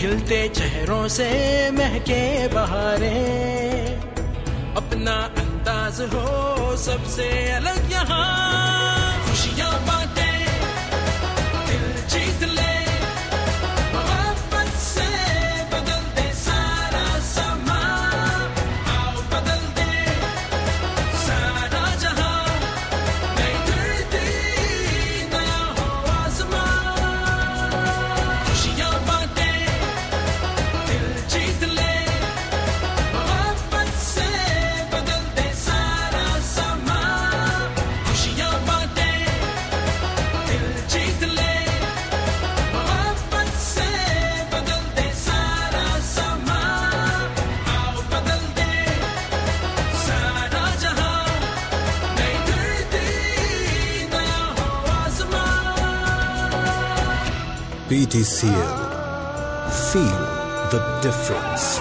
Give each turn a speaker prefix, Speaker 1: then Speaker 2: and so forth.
Speaker 1: खिलते चेहरों से महके बहारें, अपना अंदाज हो सबसे अलग यहाँ, खुशियाँ बांटे दिल जीत ले, मोहब्बत से बदल दे सारा समा, आओ बदल दे सारा जहां, नई धरती नया हो आसमां, खुशियाँ बांटे दिल जीत ले, मोहब्बत से बदल दे सारा समा, खुशियाँ बांटे दिल जीत ले, मोहब्बत से बदल दे सारा समा, आओ बदल दे सारा जहां, नई धरती नया हो आसमां।
Speaker 2: PTCL. Feel the difference.